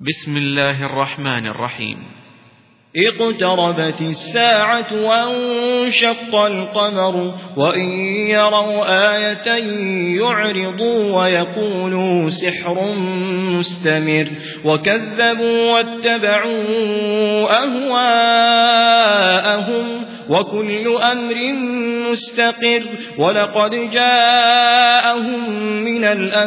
بسم الله الرحمن الرحيم. اقتربت الساعة وانشق القمر وإن يروا آية يعرضوا ويقولوا سحر مستمر وكذبوا واتبعوا أهواءهم وكل أمر مستقر ولقد جاءهم من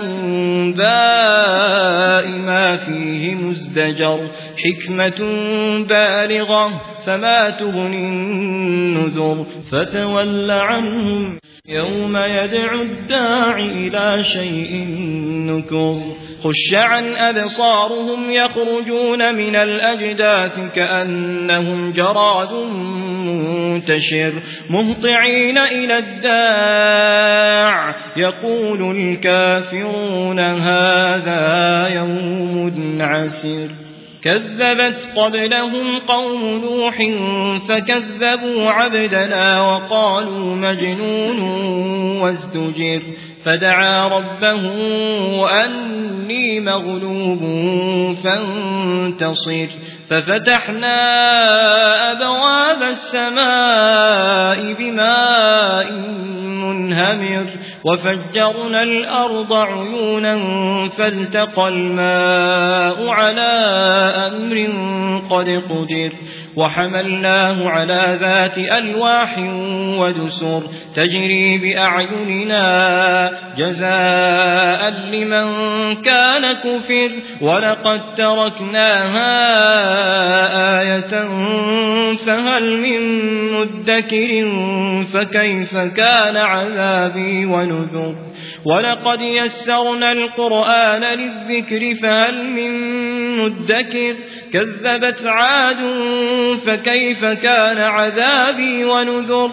الأنباء ما فيه مزدجر حكمة بالغة فما تغني النذر فتول عنهم يوم يدعو الداعي إلى شيء نكر خش عن أبصارهم يخرجون من الأجداث كأنهم جراد منتشر مهطعين إلى الداع يقول الكافرون هذا يوم عسر كذبت قبلهم قوم نوح فكذبوا عبدنا وقالوا مجنون وازدجر فدعا ربه أني مغلوب فانتصر ففتحنا أبواب السماء بماء منهمر وفجرنا الأرض عيونا فالتقى الماء على أمر قد قدر وحملناه على ذات ألواح ودسر تجري بأعيننا جزاء لمن كان كفر ولقد تركناها آية فهل من مدكر فكيف كان عذابي ونذر ولقد يسرنا القرآن للذكر فهل من مدكر كذبت عاد فكيف كان عذابي ونذر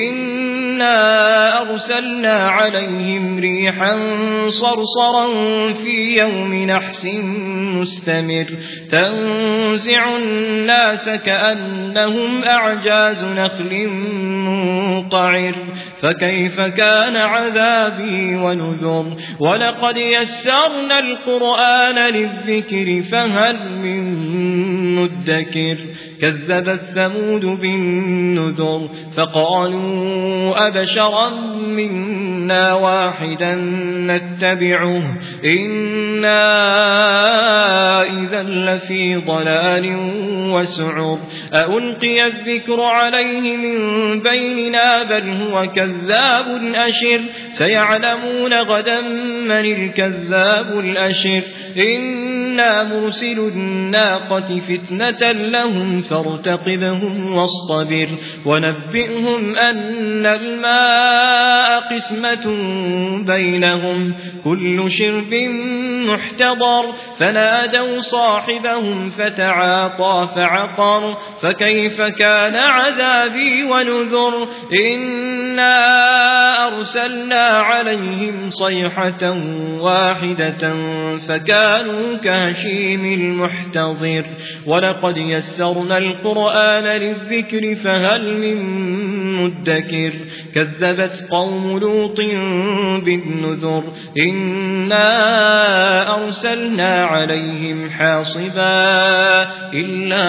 إنا أرسلنا عليهم ريحا صرصرا في يوم نحس مستمر تنزع الناس كأنهم أعجاز نخل منقعر فكيف كان عذابي ونذر ولقد يسرنا القرآن للذكر فهل من مدكر كذبت ثمود بالنذر فقالوا أبشرا منا واحدا نتبعه إنا إذا لفي ضلال وسعر ألقي الذكر عليه من بيننا بل هو كذاب أشر سيعلمون غدا من الكذاب الأشر إنا مرسل الناقة فتنة لهم فارتقبهم واصطبر ونبئهم أن الماء قسمة بينهم كل شرب محتضر فنادوا صاحبهم فتعاطى فعقر فكيف كان عذابي ونذر إنا أرسلنا عليهم صيحة واحدة فكانوا كهشيم المحتضر ولقد يسرنا القرآن للذكر فهل من مدكر كذبت قوم لوط بالنذر إنا أرسلنا عليهم حاصبا إلا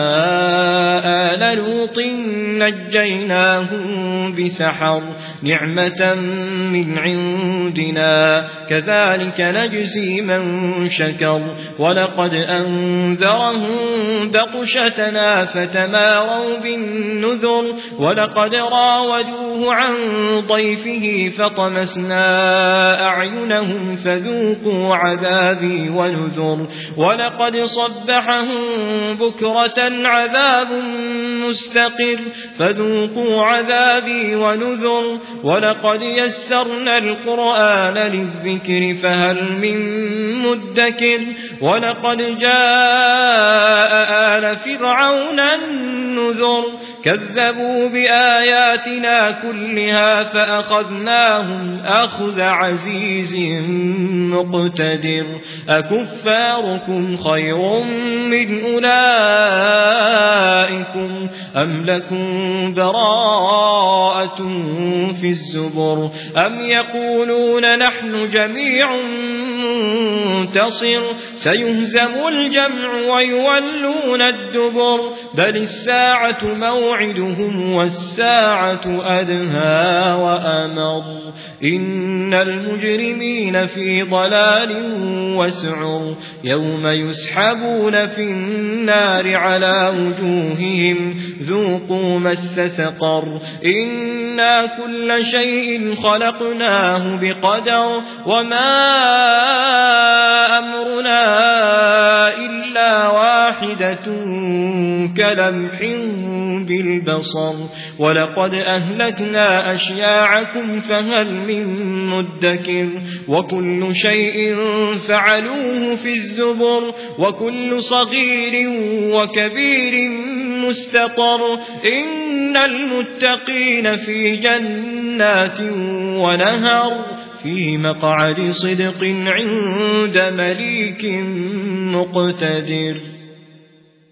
آل لوط نجيناهم بسحر نعمة من عندنا كذلك نجزي من شكر ولقد أنذرهم بطشتنا فتماروا بالنذر ولقد راودوه عن ضيفه فطمسنا أعينهم فذوقوا عذابي ونذر ولقد صبحهم بكرة عذاب مستقر فذوقوا عذابي ونذر ولقد يسرنا القرآن للذكر فهل من مدكر ولقد جاء آل فرعون النذر كذبوا بآياتنا كلها فأخذناهم أخذ عزيز مقتدر أكفاركم خير من أولئكم أم لكم براءة في الزبر أم يقولون نحن جميع منتصر سيهزم الجمع ويولون الدبر بل الساعة موعدهم والساعة أدهى وأمر إن المجرمين في ضلال وسعر يوم يسحبون في النار على وجوههم ذوقوا مس سقر إنا كل شيء خلقناه بقدر وما أمرنا إلا واحدة كلمح بالبصر ولقد أهلكنا أشياعكم فهل من مدكر وكل شيء فعلوه في الزبر وكل صغير وكبير مستقر إن المتقين في جنات ونهر في مقعد صدق عند مليك مقتدر.